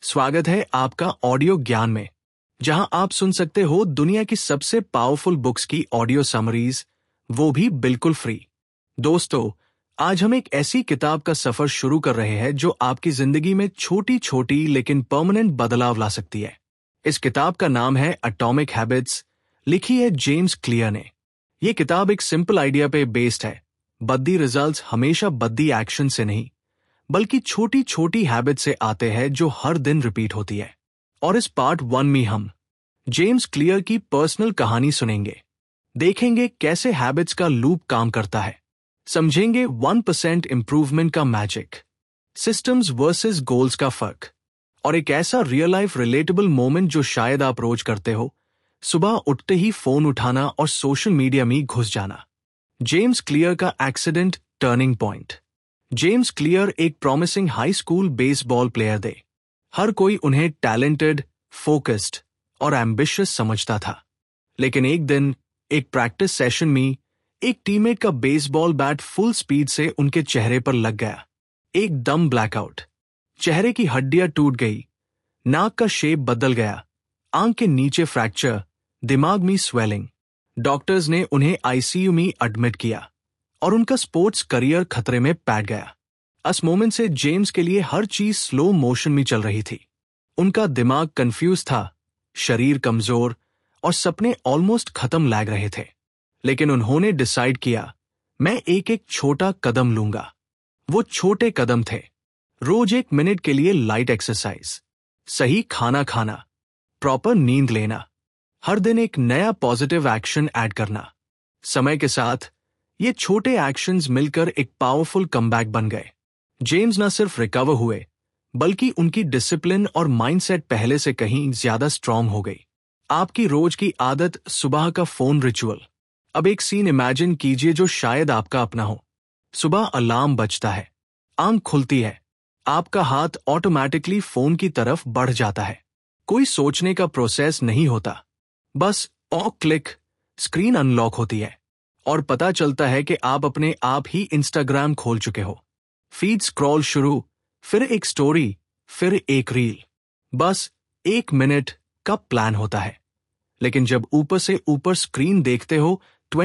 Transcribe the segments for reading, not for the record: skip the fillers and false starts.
स्वागत है आपका ऑडियो ज्ञान में, जहां आप सुन सकते हो दुनिया की सबसे पावरफुल बुक्स की ऑडियो समरीज, वो भी बिल्कुल फ्री। दोस्तों, आज हम एक ऐसी किताब का सफर शुरू कर रहे हैं जो आपकी जिंदगी में छोटी छोटी लेकिन परमानेंट बदलाव ला सकती है। इस किताब का नाम है एटॉमिक हैबिट्स, लिखी है जेम्स क्लियर ने। यह किताब एक सिंपल आइडिया पे बेस्ड है। बद्दी रिजल्ट्स हमेशा बद्दी एक्शन से नहीं, बल्कि छोटी छोटी हैबिट से आते हैं जो हर दिन रिपीट होती है। और इस पार्ट 1 में हम जेम्स क्लियर की पर्सनल कहानी सुनेंगे, देखेंगे कैसे हैबिट्स का लूप काम करता है, समझेंगे 1% इंप्रूवमेंट का मैजिक, सिस्टम्स वर्सेस गोल्स का फर्क, और एक ऐसा रियल लाइफ रिलेटेबल मोमेंट जो शायद आप रोज करते हो, सुबह उठते ही फोन उठाना और सोशल मीडिया में घुस जाना। जेम्स क्लियर का accident turning point. James Clear एक promising high school baseball player थे। हर कोई उन्हें टैलेंटेड, फोकस्ड और एम्बिशियस समझता था। लेकिन एक दिन एक प्रैक्टिस सेशन में एक टीममेट का बेसबॉल बैट फुल स्पीड से उनके चेहरे पर लग गया। एकदम ब्लैकआउट। चेहरे की हड्डियां टूट गई, नाक का शेप बदल गया, आंख के नीचे फ्रैक्चर, दिमाग में स्वेलिंग। डॉक्टर्स ने उन्हें आईसीयू में एडमिट किया और उनका स्पोर्ट्स करियर खतरे में पैठ गया। उस मोमेंट से जेम्स के लिए हर चीज स्लो मोशन में चल रही थी। उनका दिमाग कंफ्यूज था, शरीर कमजोर और सपने ऑलमोस्ट खत्म लग रहे थे। लेकिन उन्होंने डिसाइड किया, मैं एक एक छोटा कदम लूंगा। वो छोटे कदम थे, रोज 1 मिनट के लिए लाइट एक्सरसाइज, सही खाना खाना, प्रॉपर नींद लेना, हर दिन एक नया पॉजिटिव एक्शन ऐड करना। समय के साथ ये छोटे एक्शंस मिलकर एक पावरफुल कमबैक बन गए। जेम्स न सिर्फ रिकवर हुए, बल्कि उनकी डिसिप्लिन और माइंडसेट पहले से कहीं ज्यादा स्ट्रांग हो गई। आपकी रोज की आदत, सुबह का फोन रिचुअल। अब एक सीन इमेजिन कीजिए जो शायद आपका अपना हो। सुबह अलार्म बजता है, आंख खुलती है, आपका हाथ ऑटोमेटिकली फोन की तरफ बढ़ जाता है। कोई सोचने का प्रोसेस नहीं होता, बस क्लिक, स्क्रीन अनलॉक होती है और पता चलता है कि आप अपने आप ही इंस्टाग्राम खोल चुके हो। फीड स्क्रॉल शुरू, फिर एक स्टोरी, फिर एक रील। बस 1 मिनट का प्लान होता है, लेकिन जब ऊपर से ऊपर स्क्रीन देखते हो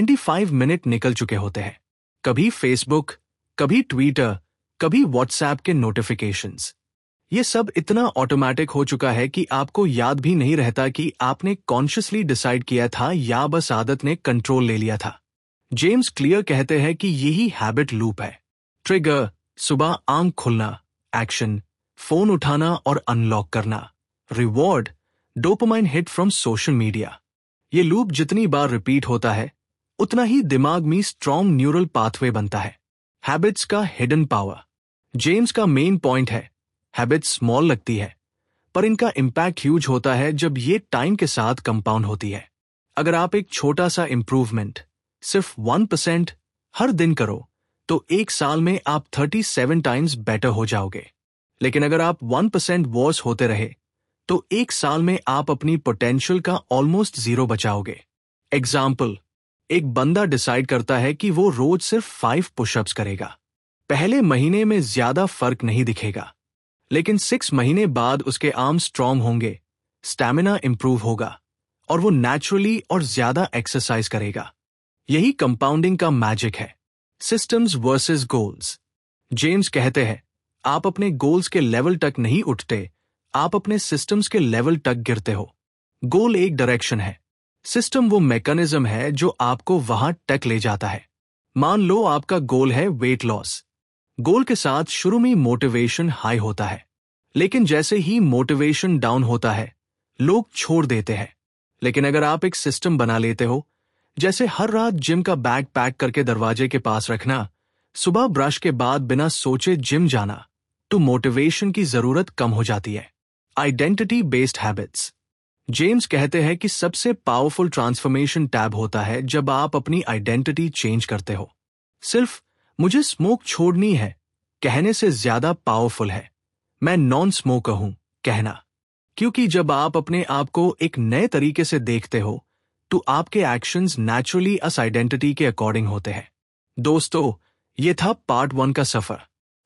25 मिनट निकल चुके होते हैं। कभी फेसबुक, कभी ट्विटर, कभी व्हाट्सएप के नोटिफिकेशंस। ये सब इतना ऑटोमेटिक हो चुका है कि आपको याद भी नहीं रहता कि आपने कॉन्शियसली डिसाइड किया था या बस आदत ने कंट्रोल ले लिया था। जेम्स क्लियर कहते हैं कि यही हैबिट लूप है। ट्रिगर, सुबह आंख खुलना, एक्शन, फोन उठाना और अनलॉक करना, reward, dopamine hit from social media. ये लूप जितनी बार रिपीट होता है, उतना ही दिमाग में स्ट्रॉन्ग न्यूरल पाथवे बनता है। हैबिट्स का हिडन पावर। जेम्स का मेन पॉइंट है, हैबिट्स स्मॉल लगती है, पर इनका इम्पैक्ट ह्यूज होता है जब ये टाइम के साथ कंपाउंड होती है। अगर आप एक छोटा सा इंप्रूवमेंट, सिर्फ 1% हर दिन करो, तो 1 साल में आप 37 टाइम्स बेटर हो जाओगे। लेकिन अगर आप 1% वर्स होते रहे, तो 1 साल में आप अपनी पोटेंशियल का ऑलमोस्ट 0 बचाओगे। एग्जाम्पल, एक बंदा डिसाइड करता है कि वो रोज सिर्फ 5 पुशअप्स करेगा। पहले महीने में ज्यादा फर्क नहीं दिखेगा, लेकिन 6 महीने बाद उसके आर्म स्ट्रांग होंगे, स्टैमिना इंप्रूव होगा और वो नेचुरली और ज्यादा एक्सरसाइज करेगा। यही कंपाउंडिंग का मैजिक है। Systems versus goals. जेम्स कहते हैं, आप अपने गोल्स के लेवल तक नहीं उठते, आप अपने सिस्टम्स के लेवल तक गिरते हो। गोल एक डायरेक्शन है, सिस्टम वो मैकेनिज्म है जो आपको वहां तक ले जाता है। मान लो आपका गोल है वेट लॉस। गोल के साथ शुरू में मोटिवेशन हाई होता है, लेकिन जैसे ही मोटिवेशन डाउन होता है, लोग छोड़ देते हैं। लेकिन अगर आप एक सिस्टम बना लेते हो, जैसे हर रात जिम का बैग पैक करके दरवाजे के पास रखना, सुबह ब्रश के बाद बिना सोचे जिम जाना, तो मोटिवेशन की जरूरत कम हो जाती है। Identity based habits. जेम्स कहते हैं कि सबसे पावरफुल ट्रांसफॉर्मेशन टैब होता है जब आप अपनी आइडेंटिटी चेंज करते हो। सिर्फ मुझे स्मोक छोड़नी है कहने से ज्यादा पावरफुल है मैं नॉन स्मोकर हूं कहना। क्योंकि जब आप अपने आप को एक नए तरीके से देखते हो, तो आपके एक्शंस नेचुरली उस आइडेंटिटी के अकॉर्डिंग होते हैं। दोस्तों, ये था पार्ट 1 का सफर।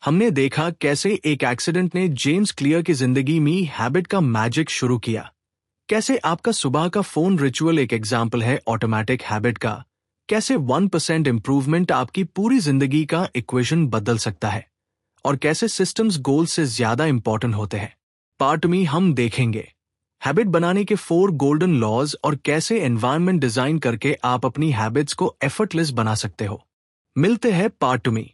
हमने देखा कैसे एक एक्सीडेंट ने जेम्स क्लियर की जिंदगी में हैबिट का मैजिक शुरू किया। कैसे आपका सुबह का फोन रिचुअल एक एग्जाम्पल है ऑटोमेटिक हैबिट का। कैसे 1% इंप्रूवमेंट आपकी पूरी जिंदगी का इक्वेशन बदल सकता है। और कैसे सिस्टम्स गोल से ज्यादा इंपॉर्टेंट होते हैं। पार्ट में हम देखेंगे हैबिट बनाने के 4 गोल्डन लॉज और कैसे एनवायरनमेंट डिजाइन करके आप अपनी हैबिट्स को एफर्टलेस बना सकते हो। मिलते हैं पार्ट में।